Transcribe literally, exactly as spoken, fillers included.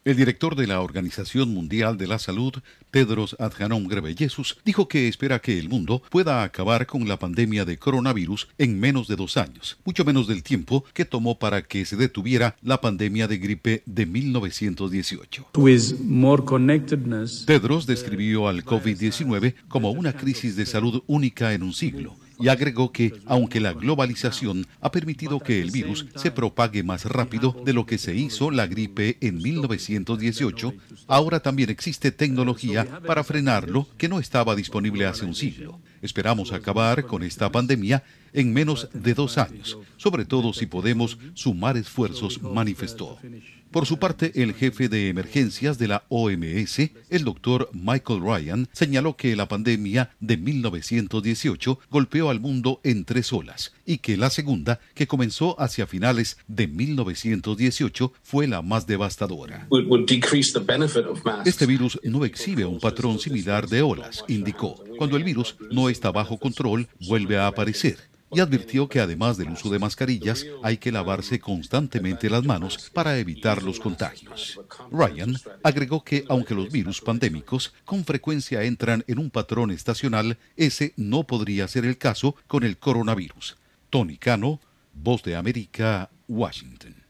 El director de la Organización Mundial de la Salud, Tedros Adhanom Ghebreyesus, dijo que espera que el mundo pueda acabar con la pandemia de coronavirus en menos de dos años, mucho menos del tiempo que tomó para que se detuviera la pandemia de gripe de mil novecientos dieciocho. Tedros describió al COVID diecinueve como una crisis de salud única en un siglo y agregó que, aunque la globalización ha permitido que el virus se propague más rápido de lo que se hizo la gripe en mil novecientos dieciocho, ahora también existe tecnología para frenarlo que no estaba disponible hace un siglo. Esperamos acabar con esta pandemia en menos de dos años, sobre todo si podemos sumar esfuerzos, manifestó. Por su parte, el jefe de emergencias de la O M S, el doctor Michael Ryan, señaló que la pandemia de mil novecientos dieciocho golpeó al mundo en tres olas y que la segunda, que comenzó hacia finales de mil novecientos dieciocho, fue la más devastadora. Este virus no exhibe un patrón similar de olas, indicó. Cuando el virus no está bajo control, vuelve a aparecer. Y advirtió que además del uso de mascarillas, hay que lavarse constantemente las manos para evitar los contagios. Ryan agregó que aunque los virus pandémicos con frecuencia entran en un patrón estacional, ese no podría ser el caso con el coronavirus. Tony Cano, Voz de América, Washington.